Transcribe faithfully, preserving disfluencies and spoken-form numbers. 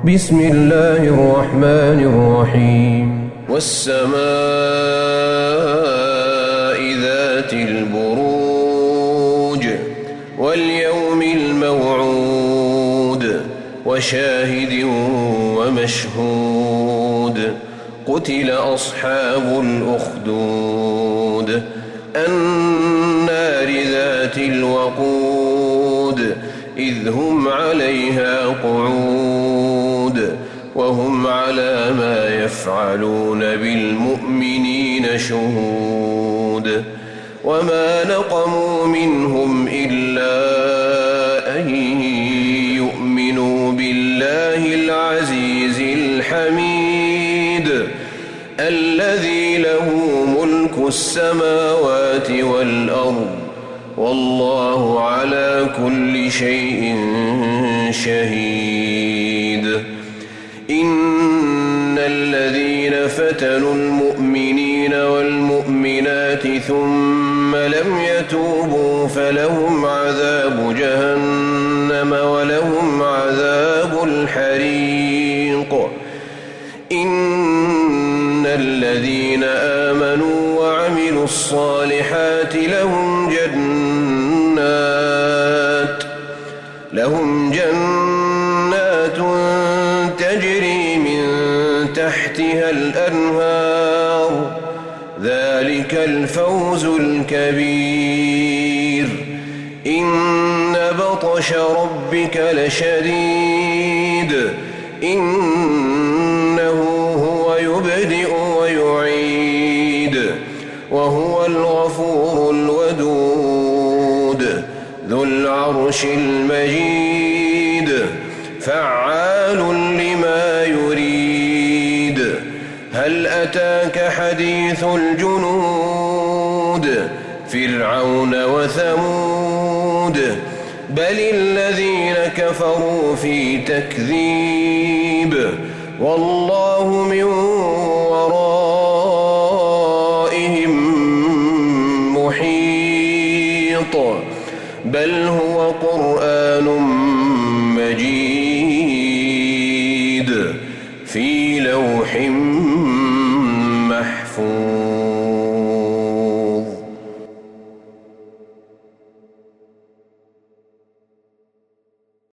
بسم الله الرحمن الرحيم والسماء ذات البروج واليوم الموعود وشاهد ومشهود قتل أصحاب الأخدود النار ذات الوقود إذ هم عليها قعود وهم على ما يفعلون بالمؤمنين شهود وما نقموا منهم إلا أن يؤمنوا بالله العزيز الحميد الذي له ملك السماوات والأرض والله على كل شيء شهيد إن الذين فتنوا المؤمنين والمؤمنات ثم لم يتوبوا فلهم عذاب جهنم ولهم عذاب الحريق إن الذين آمنوا وعملوا الصالحات لهم جنات لهم جنات تجري من تحتها الأنهار ذلك الفوز الكبير إن بطش ربك لشديد إنه هو يبدئ ويعيد وهو الغفور الودود ذو العرش المجيد فعال لما يريد هل أتاك حديث الجنود فرعون وثمود بل الذين كفروا في تكذيب والله من ورائهم محيط بل هو قرآن مجيد في لوح محفوظ.